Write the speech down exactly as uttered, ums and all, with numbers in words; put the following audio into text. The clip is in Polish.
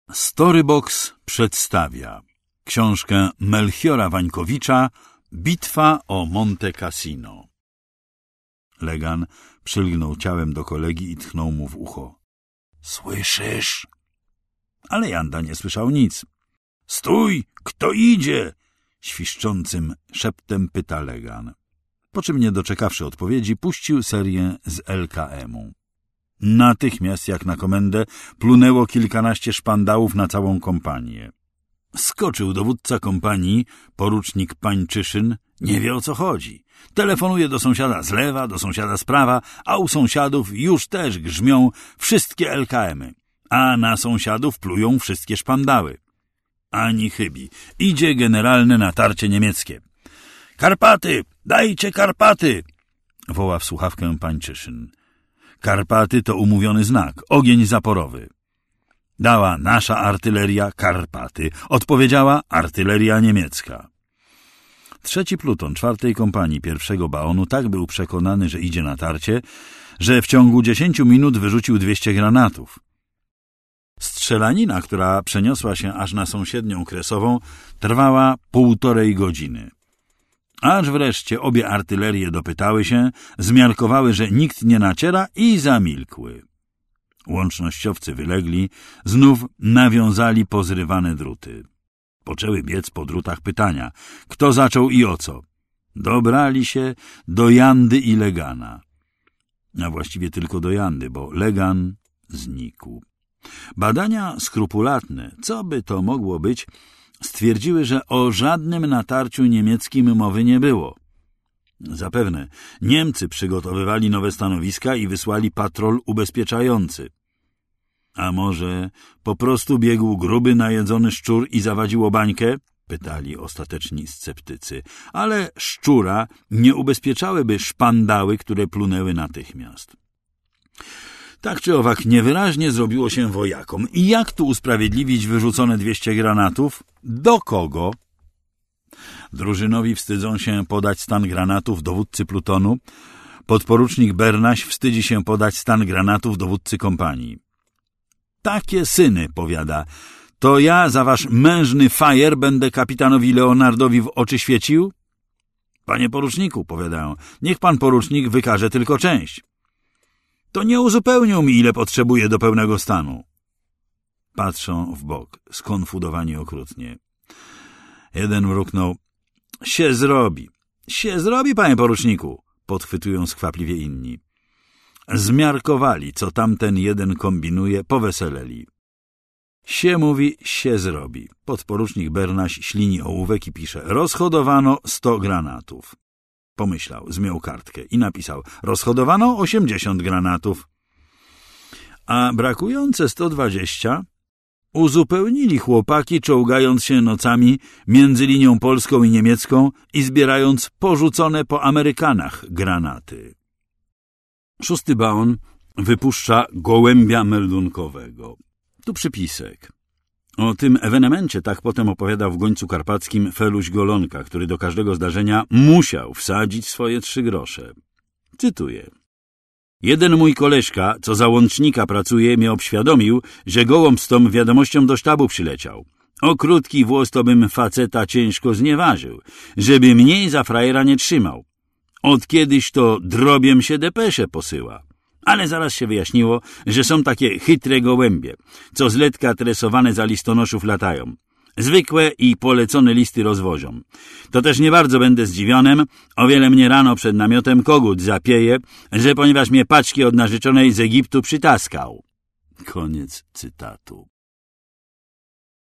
Storybox przedstawia książkę Melchiora Wańkowicza Bitwa o Monte Cassino. Legan przylgnął ciałem do kolegi i tchnął mu w ucho. Słyszysz? Ale Janda nie słyszał nic. Stój! Kto idzie? Świszczącym szeptem pyta Legan. Po czym, nie doczekawszy odpowiedzi, puścił serię z L K M-u. Natychmiast, jak na komendę, plunęło kilkanaście szpandałów na całą kompanię. Skoczył dowódca kompanii, porucznik Pańczyszyn, nie wie, o co chodzi. Telefonuje do sąsiada z lewa, do sąsiada z prawa, a u sąsiadów już też grzmią wszystkie L K M-y, a na sąsiadów plują wszystkie szpandały. Ani chybi. Idzie generalne natarcie niemieckie. Karpaty! Dajcie Karpaty! Woła w słuchawkę Pańczyszyn. Karpaty to umówiony znak, ogień zaporowy. Dała nasza artyleria Karpaty, odpowiedziała artyleria niemiecka. Trzeci pluton czwartej kompanii pierwszego baonu tak był przekonany, że idzie natarcie, że w ciągu dziesięciu minut wyrzucił dwieście granatów. Strzelanina, która przeniosła się aż na sąsiednią Kresową, trwała półtorej godziny. Aż wreszcie obie artylerie dopytały się, zmiarkowały, że nikt nie naciera i zamilkły. Łącznościowcy wylegli, znów nawiązali pozrywane druty. Poczęły biec po drutach pytania, kto zaczął i o co. Dobrali się do Jandy i Legana. A właściwie tylko do Jandy, bo Legan znikł. Badania skrupulatne, co by to mogło być, stwierdziły, że o żadnym natarciu niemieckim mowy nie było. Zapewne Niemcy przygotowywali nowe stanowiska i wysłali patrol ubezpieczający. A może po prostu biegł gruby, najedzony szczur i zawadziło bańkę? Pytali ostateczni sceptycy. Ale szczura nie ubezpieczałyby szpandały, które plunęły natychmiast. Tak czy owak niewyraźnie zrobiło się wojakom. I jak tu usprawiedliwić wyrzucone dwieście granatów? Do kogo? Drużynowi wstydzą się podać stan granatów dowódcy plutonu. Podporucznik Bernaś wstydzi się podać stan granatów dowódcy kompanii. Takie syny, powiada, to ja za wasz mężny fajer będę kapitanowi Leonardowi w oczy świecił? Panie poruczniku, powiadają, niech pan porucznik wykaże tylko część. To nie uzupełnią mi, ile potrzebuję do pełnego stanu. Patrzą w bok, skonfudowani okrutnie. Jeden mruknął. Się zrobi. Się zrobi, panie poruczniku, podchwytują skwapliwie inni. Zmiarkowali, co tamten jeden kombinuje, poweseleli. Sie mówi, się zrobi. Podporucznik Bernaś ślini ołówek i pisze. Rozhodowano sto granatów. Pomyślał, zmiął kartkę i napisał. Rozhodowano osiemdziesiąt granatów. A brakujące sto dwadzieścia uzupełnili chłopaki, czołgając się nocami między linią polską i niemiecką i zbierając porzucone po Amerykanach granaty. Szósty baon wypuszcza gołębia meldunkowego. Tu przypisek. O tym ewenemencie tak potem opowiadał w Gońcu Karpackim Feluś Golonka, który do każdego zdarzenia musiał wsadzić swoje trzy grosze. Cytuję. Jeden mój koleżka, co za łącznika pracuje, mnie obświadomił, że gołąb z tą wiadomością do sztabu przyleciał. O krótki włos to bym faceta ciężko znieważył, żeby mniej za frajera nie trzymał. Od kiedyś to drobiem się depesze posyła. Ale zaraz się wyjaśniło, że są takie chytre gołębie, co z letka tresowane za listonoszów latają. Zwykłe i polecone listy rozwożą. To też nie bardzo będę zdziwionym, o wiele mnie rano przed namiotem kogut zapieje, że ponieważ mnie paczki od narzeczonej z Egiptu przytaskał. Koniec cytatu.